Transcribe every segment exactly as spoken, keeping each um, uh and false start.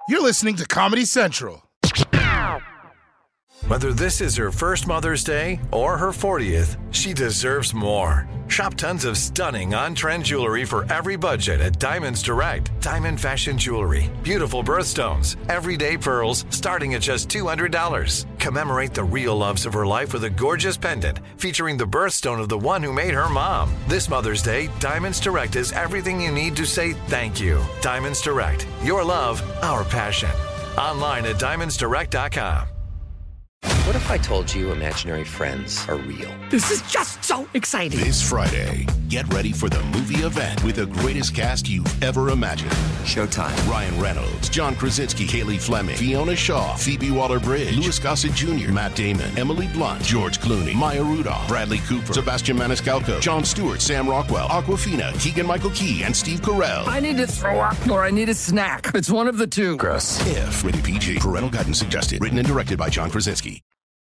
You're listening to Comedy Central. Whether this is her first Mother's Day or her fortieth, she deserves more. Shop tons of stunning on-trend jewelry for every budget at Diamonds Direct. Diamond fashion jewelry, beautiful birthstones, everyday pearls starting at just two hundred dollars. Commemorate the real loves of her life with a gorgeous pendant featuring the birthstone of the one who made her mom. This Mother's Day, Diamonds Direct is everything you need to say thank you. Diamonds Direct, your love, our passion. Online at diamonds direct dot com. What if I told you imaginary friends are real? This is just so exciting. This Friday, get ready for the movie event with the greatest cast you've ever imagined. Showtime. Ryan Reynolds, John Krasinski, Kaylee Fleming, Fiona Shaw, Phoebe Waller-Bridge, Louis Gossett Junior, Matt Damon, Emily Blunt, George Clooney, Maya Rudolph, Bradley Cooper, Sebastian Maniscalco, Jon Stewart, Sam Rockwell, Awkwafina, Keegan-Michael Key, and Steve Carell. I need to throw up or I need a snack. It's one of the two. Gross. If. Rated P G. Parental guidance suggested. Written and directed by John Krasinski.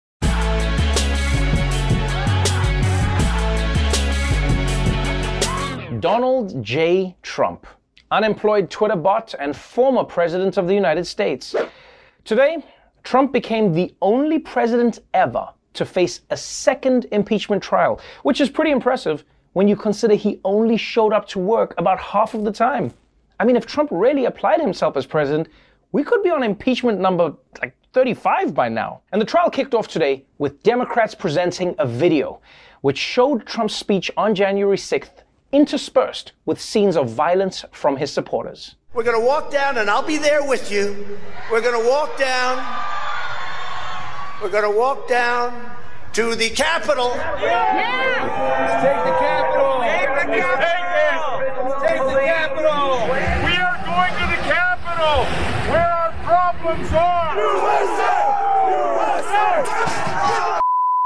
Donald J. Trump, unemployed Twitter bot and former president of the United States. Today, Trump became the only president ever to face a second impeachment trial, which is pretty impressive when you consider he only showed up to work about half of the time. I mean, if Trump really applied himself as president, we could be on impeachment number like thirty-five by now. And the trial kicked off today with Democrats presenting a video which showed Trump's speech on January sixth interspersed with scenes of violence from his supporters. We're going to walk down, and I'll be there with you. We're going to walk down. We're going to walk down to the Capitol. Yeah! Let's take the Capitol. Take the Capitol. Let's take the Capitol. We are going to the Capitol, where our problems are. U S A! U S A!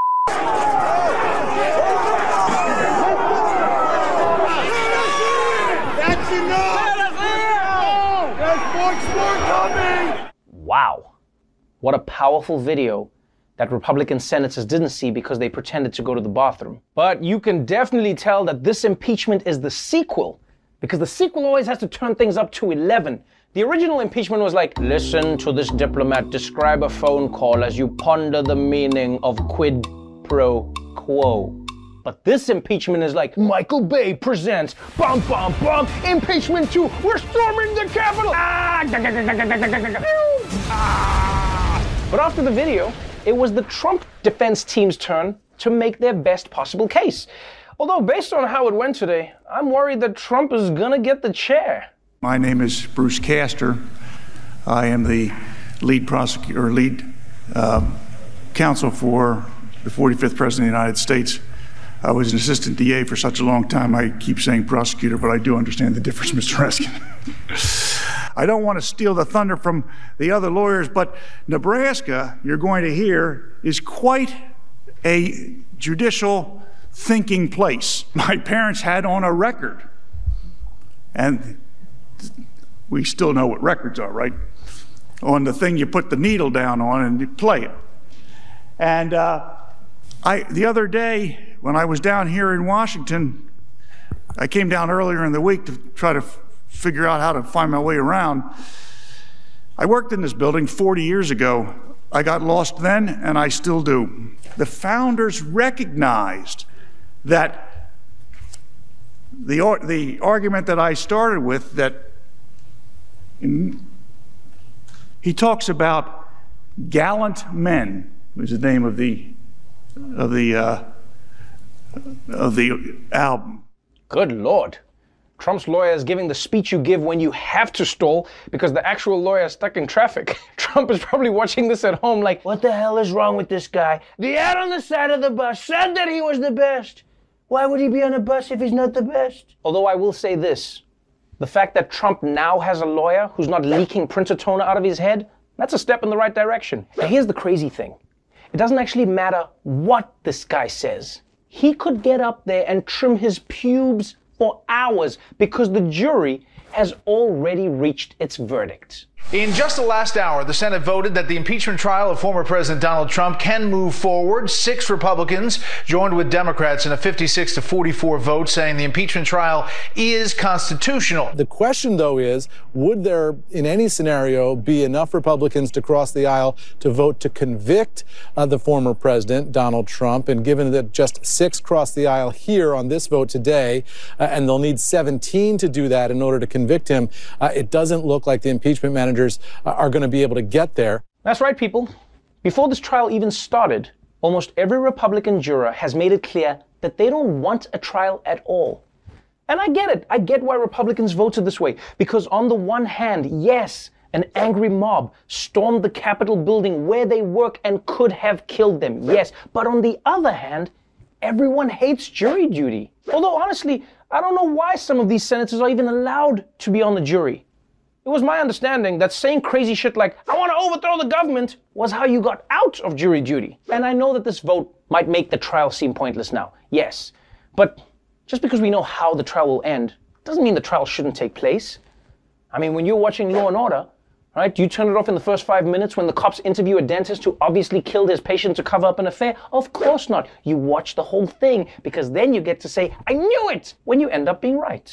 Wow. What a powerful video that Republican senators didn't see because they pretended to go to the bathroom. But you can definitely tell that this impeachment is the sequel, because the sequel always has to turn things up to eleven. The original impeachment was like, listen to this diplomat describe a phone call as you ponder the meaning of quid pro quo. But this impeachment is like, Michael Bay presents, bum, bum, bum, impeachment two, we're storming the Capitol. Ah, ah. But after the video, it was the Trump defense team's turn to make their best possible case. Although based on how it went today, I'm worried that Trump is gonna get the chair. My name is Bruce Castor. I am the lead prosecutor, or lead uh, counsel for the forty-fifth President of the United States. I was an assistant D A for such a long time, I keep saying prosecutor, but I do understand the difference, Mister Reskin. I don't want to steal the thunder from the other lawyers, but Nebraska, you're going to hear, is quite a judicial thinking place. My parents had on a record, and we still know what records are, right? On the thing you put the needle down on and you play it. And uh, I, the other day, when I was down here in Washington, I came down earlier in the week to try to f- figure out how to find my way around. I worked in this building forty years ago. I got lost then, and I still do. The founders recognized that the, ar- the argument that I started with, that in, he talks about gallant men, was the name of the of the uh, of the album. Good Lord. Trump's lawyer is giving the speech you give when you have to stall because the actual lawyer is stuck in traffic. Trump is probably watching this at home like, what the hell is wrong with this guy? The ad on the side of the bus said that he was the best. Why would he be on a bus if he's not the best? Although I will say this, the fact that Trump now has a lawyer who's not leaking printer toner out of his head, that's a step in the right direction. Now here's the crazy thing. It doesn't actually matter what this guy says. He could get up there and trim his pubes for hours because the jury has already reached its verdict. In just the last hour, the Senate voted that the impeachment trial of former President Donald Trump can move forward. Six Republicans joined with Democrats in a fifty-six to forty-four vote saying the impeachment trial is constitutional. The question, though, is would there, in any scenario, be enough Republicans to cross the aisle to vote to convict uh, the former president, Donald Trump? And given that just six crossed the aisle here on this vote today, uh, and they'll need seventeen to do that in order to convict him, uh, it doesn't look like the impeachment managers are going to be able to get there. That's right, people. Before this trial even started, almost every Republican juror has made it clear that they don't want a trial at all. And I get it. I get why Republicans voted this way. Because on the one hand, yes, an angry mob stormed the Capitol building where they work and could have killed them. Yes. But on the other hand, everyone hates jury duty. Although, honestly, I don't know why some of these senators are even allowed to be on the jury. It was my understanding that saying crazy shit like, I want to overthrow the government, was how you got out of jury duty. And I know that this vote might make the trial seem pointless now. Yes. But just because we know how the trial will end, doesn't mean the trial shouldn't take place. I mean, when you're watching Law and Order, right, do you turn it off in the first five minutes when the cops interview a dentist who obviously killed his patient to cover up an affair? Of course not. You watch the whole thing because then you get to say, I knew it, when you end up being right.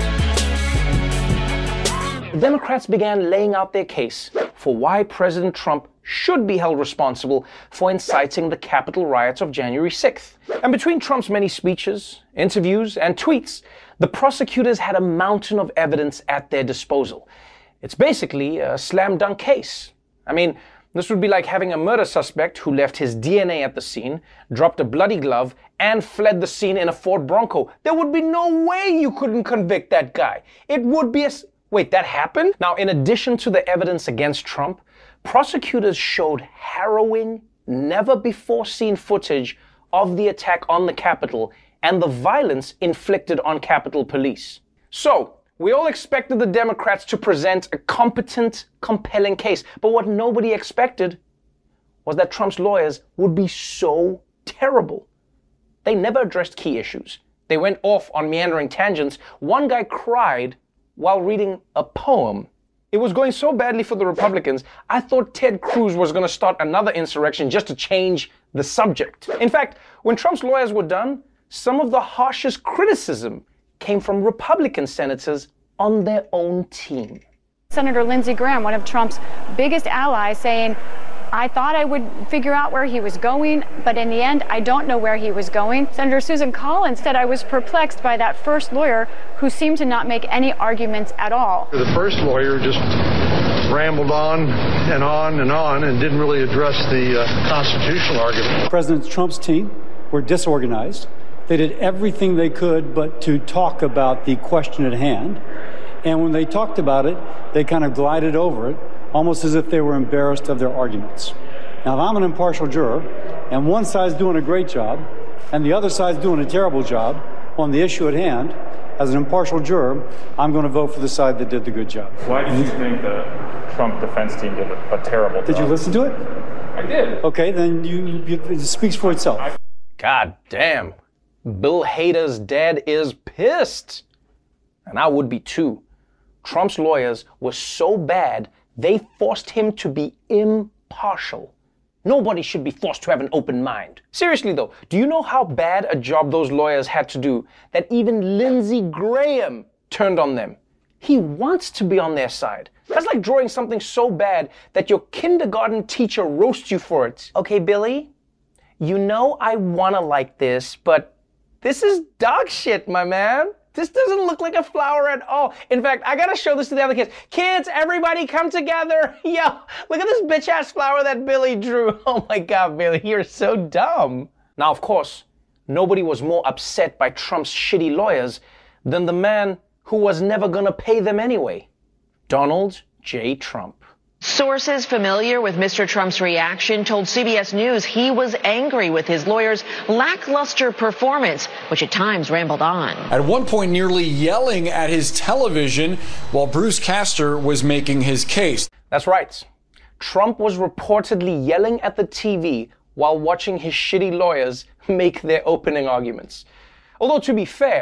The Democrats began laying out their case for why President Trump should be held responsible for inciting the Capitol riots of January sixth. And between Trump's many speeches, interviews, and tweets, the prosecutors had a mountain of evidence at their disposal. It's basically a slam dunk case. I mean, this would be like having a murder suspect who left his D N A at the scene, dropped a bloody glove, and fled the scene in a Ford Bronco. There would be no way you couldn't convict that guy. It would be a... Wait, that happened? Now, in addition to the evidence against Trump, prosecutors showed harrowing, never-before-seen footage of the attack on the Capitol and the violence inflicted on Capitol Police. So, we all expected the Democrats to present a competent, compelling case, but what nobody expected was that Trump's lawyers would be so terrible. They never addressed key issues. They went off on meandering tangents. One guy cried while reading a poem. It was going so badly for the Republicans, I thought Ted Cruz was going to start another insurrection just to change the subject. In fact, when Trump's lawyers were done, some of the harshest criticism came from Republican senators on their own team. Senator Lindsey Graham, one of Trump's biggest allies, saying, I thought I would figure out where he was going, but in the end, I don't know where he was going. Senator Susan Collins said I was perplexed by that first lawyer who seemed to not make any arguments at all. The first lawyer just rambled on and on and on and didn't really address the uh, constitutional argument. President Trump's team were disorganized. They did everything they could but to talk about the question at hand. And when they talked about it, they kind of glided over it, almost as if they were embarrassed of their arguments. Now, if I'm an impartial juror, and one side's doing a great job, and the other side's doing a terrible job on the issue at hand, as an impartial juror, I'm going to vote for the side that did the good job. Why do you think the Trump defense team did a, a terrible job? Did you listen to it? I did. Okay, then you, you it speaks for itself. God damn. Bill Hader's dad is pissed. And I would be too. Trump's lawyers were so bad, they forced him to be impartial. Nobody should be forced to have an open mind. Seriously though, do you know how bad a job those lawyers had to do that even Lindsey Graham turned on them? He wants to be on their side. That's like drawing something so bad that your kindergarten teacher roasts you for it. Okay, Billy, you know I wanna like this, but this is dog shit, my man. This doesn't look like a flower at all. In fact, I gotta show this to the other kids. Kids, everybody come together. Yo, look at this bitch-ass flower that Billy drew. Oh my God, Billy, you're so dumb. Now, of course, nobody was more upset by Trump's shitty lawyers than the man who was never gonna pay them anyway. Donald J. Trump. Sources familiar with Mister Trump's reaction told C B S News he was angry with his lawyer's lackluster performance, which at times rambled on. At one point, nearly yelling at his television while Bruce Castor was making his case. That's right. Trump was reportedly yelling at the T V while watching his shitty lawyers make their opening arguments. Although, to be fair,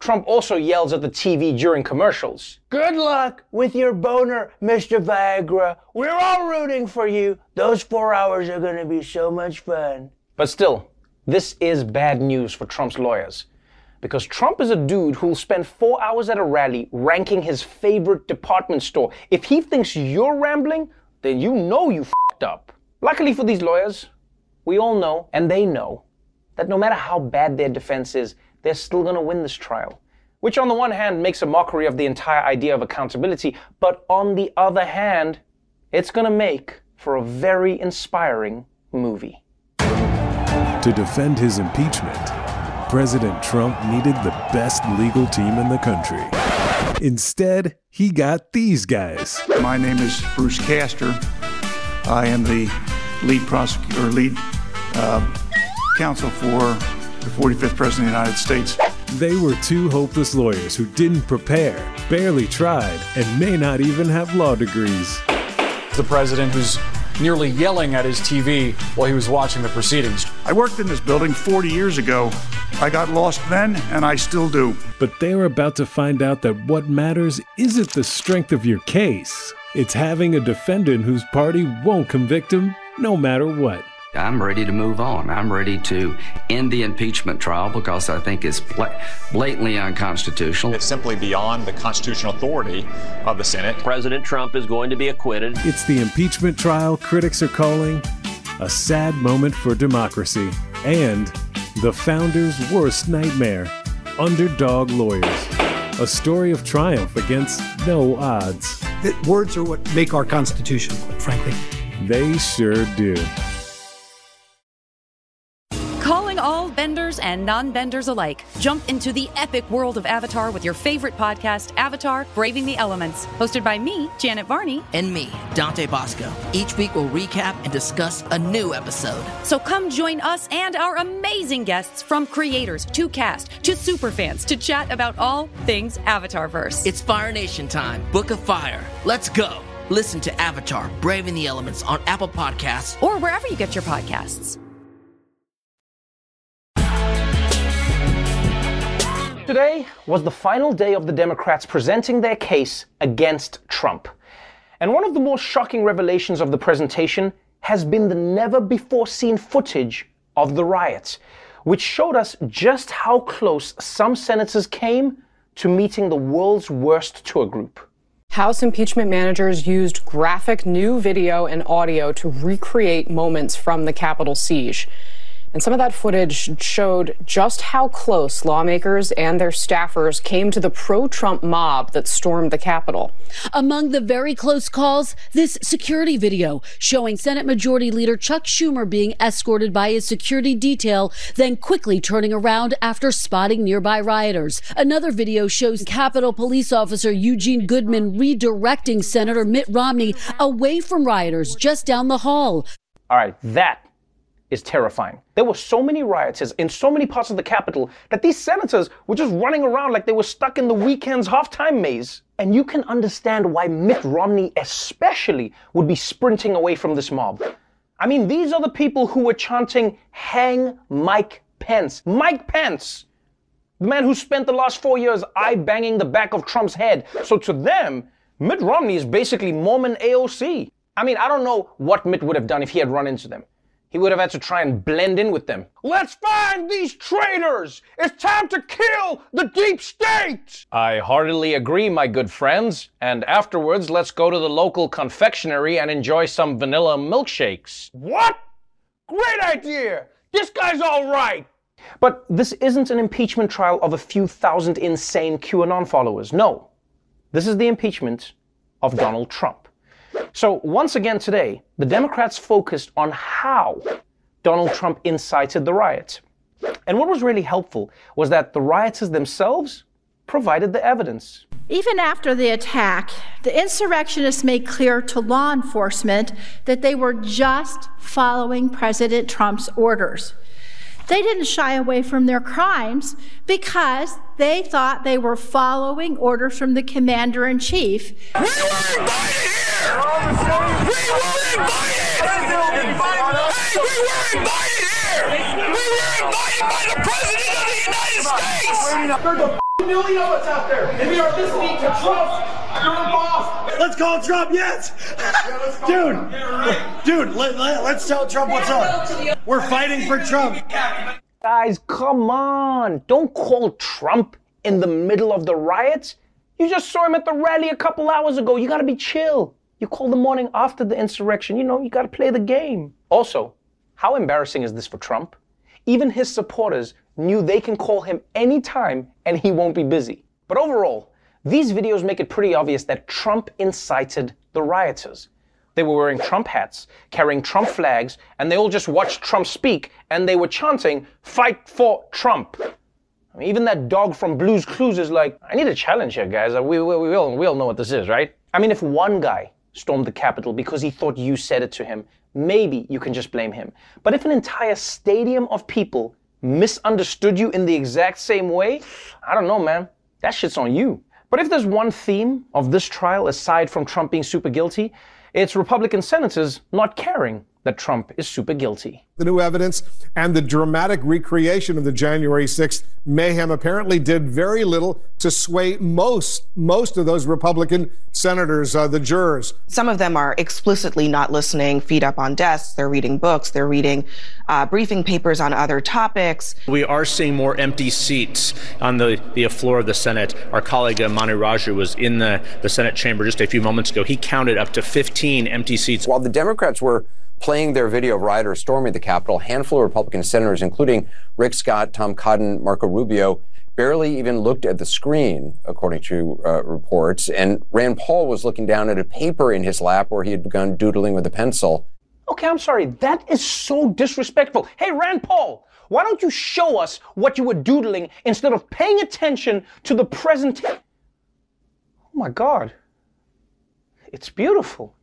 Trump also yells at the T V during commercials. Good luck with your boner, Mister Viagra. We're all rooting for you. Those four hours are going to be so much fun. But still, this is bad news for Trump's lawyers. Because Trump is a dude who'll spend four hours at a rally ranking his favorite department store. If he thinks you're rambling, then you know you f***ed up. Luckily for these lawyers, we all know, and they know, that no matter how bad their defense is, they're still going to win this trial. Which on the one hand makes a mockery of the entire idea of accountability, but on the other hand, it's going to make for a very inspiring movie. To defend his impeachment, President Trump needed the best legal team in the country. Instead, he got these guys. My name is Bruce Castor. I am the lead prosecutor, lead uh, counsel for the forty-fifth President of the United States. They were two hopeless lawyers who didn't prepare, barely tried, and may not even have law degrees. The president who's nearly yelling at his T V while he was watching the proceedings. I worked in this building forty years ago. I got lost then, and I still do. But they were about to find out that what matters isn't the strength of your case. It's having a defendant whose party won't convict him no matter what. I'm ready to move on. I'm ready to end the impeachment trial because I think it's blatantly unconstitutional. It's simply beyond the constitutional authority of the Senate. President Trump is going to be acquitted. It's the impeachment trial critics are calling a sad moment for democracy and the founders' worst nightmare, underdog lawyers. A story of triumph against no odds. The words are what make our Constitution, frankly. They sure do. Calling all benders and non-benders alike. Jump into the epic world of Avatar with your favorite podcast, Avatar: Braving the Elements. Hosted by me, Janet Varney. And me, Dante Bosco. Each week we'll recap and discuss a new episode. So come join us and our amazing guests from creators to cast to superfans to chat about all things Avatarverse. It's Fire Nation time. Book of Fire. Let's go. Listen to Avatar: Braving the Elements on Apple Podcasts. Or wherever you get your podcasts. Today was the final day of the Democrats presenting their case against Trump. And one of the more shocking revelations of the presentation has been the never-before-seen footage of the riots, which showed us just how close some senators came to meeting the world's worst tour group. House impeachment managers used graphic new video and audio to recreate moments from the Capitol siege. And some of that footage showed just how close lawmakers and their staffers came to the pro-Trump mob that stormed the Capitol. Among the very close calls, this security video showing Senate Majority Leader Chuck Schumer being escorted by his security detail, then quickly turning around after spotting nearby rioters. Another video shows Capitol Police Officer Eugene Goodman redirecting Senator Mitt Romney away from rioters just down the hall. All right, that is terrifying. There were so many rioters in so many parts of the Capitol that these senators were just running around like they were stuck in the weekend's halftime maze. And you can understand why Mitt Romney especially would be sprinting away from this mob. I mean, these are the people who were chanting, "Hang Mike Pence." Mike Pence, the man who spent the last four years eye-banging the back of Trump's head. So to them, Mitt Romney is basically Mormon A O C. I mean, I don't know what Mitt would have done if he had run into them. He would have had to try and blend in with them. Let's find these traitors! It's time to kill the deep state! I heartily agree, my good friends. And afterwards, let's go to the local confectionery and enjoy some vanilla milkshakes. What? Great idea! This guy's all right! But this isn't an impeachment trial of a few thousand insane QAnon followers. No. This is the impeachment of Donald Trump. So once again today, the Democrats focused on how Donald Trump incited the riot. And what was really helpful was that the rioters themselves provided the evidence. Even after the attack, the insurrectionists made clear to law enforcement that they were just following President Trump's orders. They didn't shy away from their crimes because they thought they were following orders from the commander-in-chief. We were invited here! We were invited! Hey, we were invited here! We were invited by the President of the United States! There's a million of us out there, and we are listening to Trump. You're the boss. Let's call Trump, yes. Dude, dude, let, let, let's tell Trump what's up. We're fighting for Trump. Guys, come on. Don't call Trump in the middle of the riots. You just saw him at the rally a couple hours ago. You gotta be chill. You call the morning after the insurrection. You know, you gotta play the game. Also, how embarrassing is this for Trump? Even his supporters knew they can call him anytime and he won't be busy. But overall, these videos make it pretty obvious that Trump incited the rioters. They were wearing Trump hats, carrying Trump flags, and they all just watched Trump speak, and they were chanting, "Fight for Trump." I mean, even that dog from Blue's Clues is like, I need a challenge here, guys. We, we, we, all, we all know what this is, right? I mean, if one guy stormed the Capitol because he thought you said it to him, maybe you can just blame him. But if an entire stadium of people misunderstood you in the exact same way, I don't know, man. That shit's on you. But if there's one theme of this trial, aside from Trump being super guilty, it's Republican senators not caring that Trump is super guilty. The new evidence and the dramatic recreation of the January sixth mayhem apparently did very little to sway most, most of those Republican senators, uh, the jurors. Some of them are explicitly not listening, feet up on desks. They're reading books. They're reading uh, briefing papers on other topics. We are seeing more empty seats on the, the floor of the Senate. Our colleague uh, Manu Raju was in the, the Senate chamber just a few moments ago. He counted up to fifteen empty seats. While the Democrats were playing their video of rioters storming the Capitol, a handful of Republican senators, including Rick Scott, Tom Cotton, Marco Rubio, barely even looked at the screen, according to uh, reports. And Rand Paul was looking down at a paper in his lap where he had begun doodling with a pencil. Okay, I'm sorry. That is so disrespectful. Hey, Rand Paul, why don't you show us what you were doodling instead of paying attention to the present? Oh, my God. It's beautiful.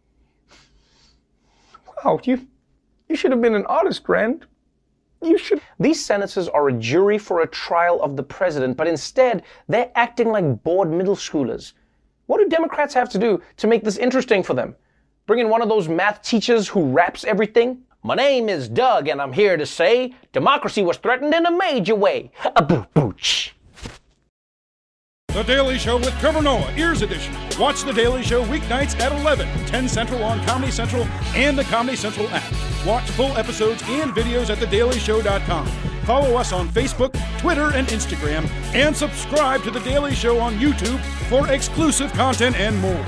Wow, you, you should have been an artist, Rand. You should. These senators are a jury for a trial of the president, but instead they're acting like bored middle schoolers. What do Democrats have to do to make this interesting for them? Bring in one of those math teachers who raps everything? My name is Doug, and I'm here to say democracy was threatened in a major way. A boo booch. The Daily Show with Trevor Noah, Ears Edition. Watch The Daily Show weeknights at eleven, ten Central on Comedy Central and the Comedy Central app. Watch full episodes and videos at the daily show dot com. Follow us on Facebook, Twitter, and Instagram, and subscribe to The Daily Show on YouTube for exclusive content and more.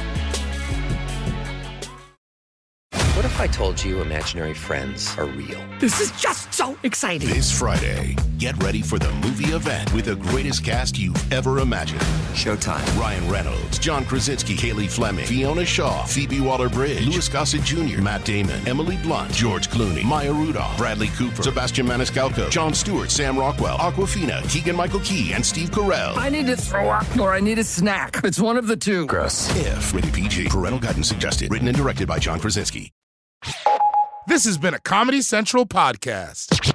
What if I told you imaginary friends are real? This is just so exciting. This Friday, get ready for the movie event with the greatest cast you've ever imagined. Showtime. Ryan Reynolds, John Krasinski, Kaylee Fleming, Fiona Shaw, Phoebe Waller-Bridge, Louis Gossett Junior, Matt Damon, Emily Blunt, George Clooney, Maya Rudolph, Bradley Cooper, Sebastian Maniscalco, Jon Stewart, Sam Rockwell, Awkwafina, Keegan-Michael Key, and Steve Carell. I need to throw up or I need a snack. It's one of the two. Gross. If. Rated P G. Parental guidance suggested. Written and directed by John Krasinski. This has been a Comedy Central podcast.